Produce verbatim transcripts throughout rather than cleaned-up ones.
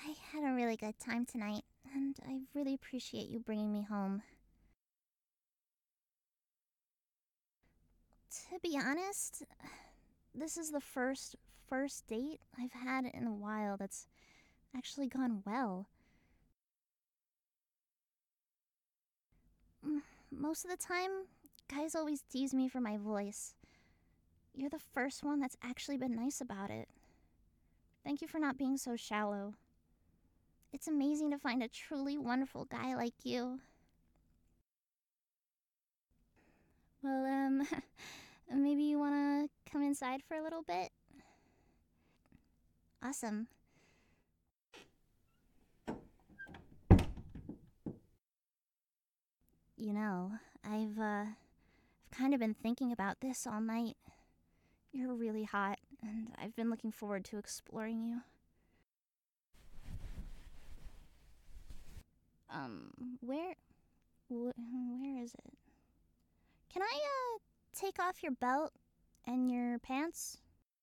I had a really good time tonight, and I really appreciate you bringing me home. To be honest, this is the first first date I've had in a while that's actually gone well. Mm, Most of the time, guys always tease me for my voice. You're the first one that's actually been nice about it. Thank you for not being so shallow. It's amazing to find a truly wonderful guy like you. Well, um, maybe you wanna come inside for a little bit? Awesome. You know, I've, uh, I've kind of been thinking about this all night. You're really hot, and I've been looking forward to exploring you. Um, where, wh- where is it? Can I, uh, take off your belt and your pants?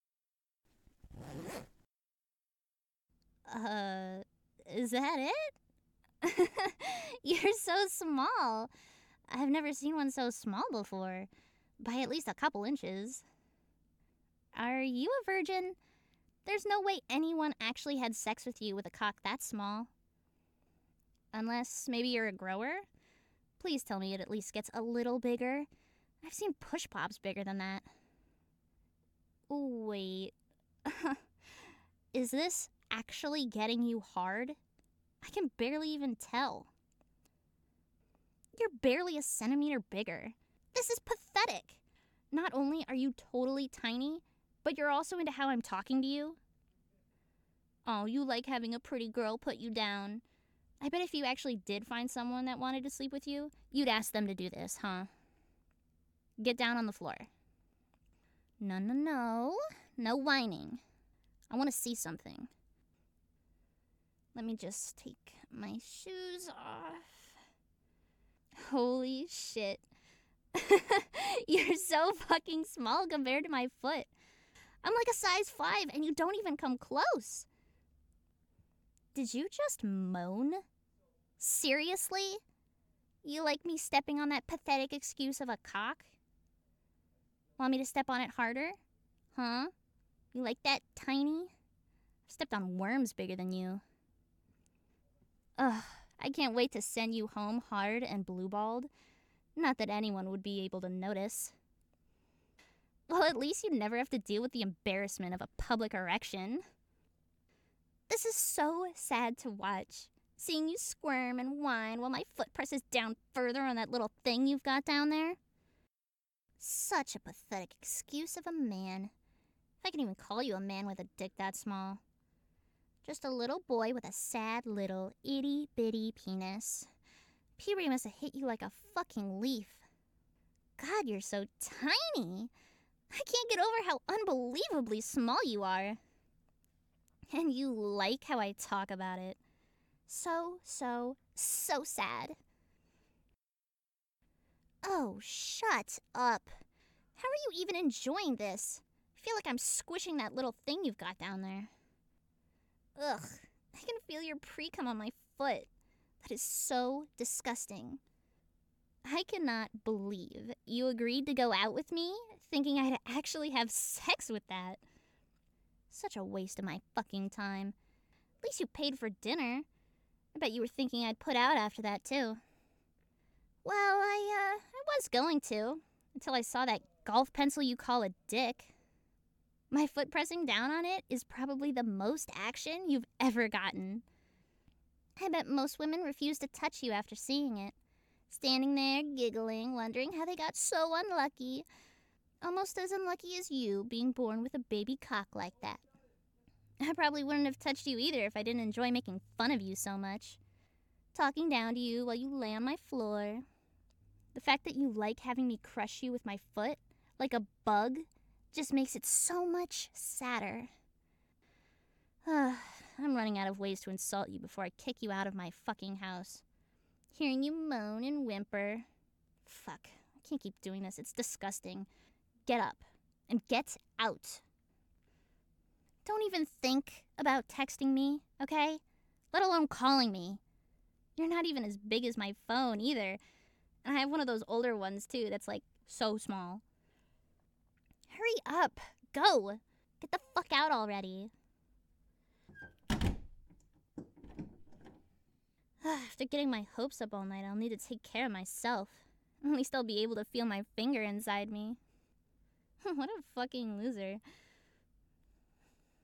Uh, is that it? You're so small. I've never seen one so small before, by at least a couple inches. Are you a virgin? There's no way anyone actually had sex with you with a cock that small. Unless maybe you're a grower? Please tell me it at least gets a little bigger. I've seen push pops bigger than that. Wait. Is this actually getting you hard? I can barely even tell. You're barely a centimeter bigger. This is pathetic. Not only are you totally tiny, but you're also into how I'm talking to you. Oh, you like having a pretty girl put you down. I bet if you actually did find someone that wanted to sleep with you, you'd ask them to do this, huh? Get down on the floor. No, no, no. No whining. I want to see something. Let me just take my shoes off. Holy shit. You're so fucking small compared to my foot. I'm like a size five and you don't even come close. Did you just moan? Seriously? You like me stepping on that pathetic excuse of a cock? Want me to step on it harder? Huh? You like that tiny? I've stepped on worms bigger than you. Ugh, I can't wait to send you home hard and blue-balled. Not that anyone would be able to notice. Well, at least you'd never have to deal with the embarrassment of a public erection. This is so sad to watch. Seeing you squirm and whine while my foot presses down further on that little thing you've got down there. Such a pathetic excuse of a man. If I can even call you a man with a dick that small. Just a little boy with a sad little itty-bitty penis. Puberty must have hit you like a fucking leaf. God, you're so tiny. I can't get over how unbelievably small you are. And you like how I talk about it. So, so, so sad. Oh, shut up. How are you even enjoying this? I feel like I'm squishing that little thing you've got down there. Ugh, I can feel your pre-cum on my foot. That is so disgusting. I cannot believe you agreed to go out with me thinking I'd actually have sex with that. Such a waste of my fucking time. At least you paid for dinner. I bet you were thinking I'd put out after that, too. Well, I, uh, I was going to, until I saw that golf pencil you call a dick. My foot pressing down on it is probably the most action you've ever gotten. I bet most women refuse to touch you after seeing it. Standing there, giggling, wondering how they got so unlucky. Almost as unlucky as you, being born with a baby cock like that. I probably wouldn't have touched you either if I didn't enjoy making fun of you so much. Talking down to you while you lay on my floor. The fact that you like having me crush you with my foot, like a bug, just makes it so much sadder. I'm running out of ways to insult you before I kick you out of my fucking house. Hearing you moan and whimper. Fuck, I can't keep doing this. It's disgusting. Get up and get out. Don't even think about texting me, okay? let alone calling me. You're not even as big as my phone either. And I have one of those older ones too that's like so small. Hurry up. Go. Get the fuck out already. After getting my hopes up all night, I'll need to take care of myself. At least I'll be able to feel my finger inside me. What a fucking loser.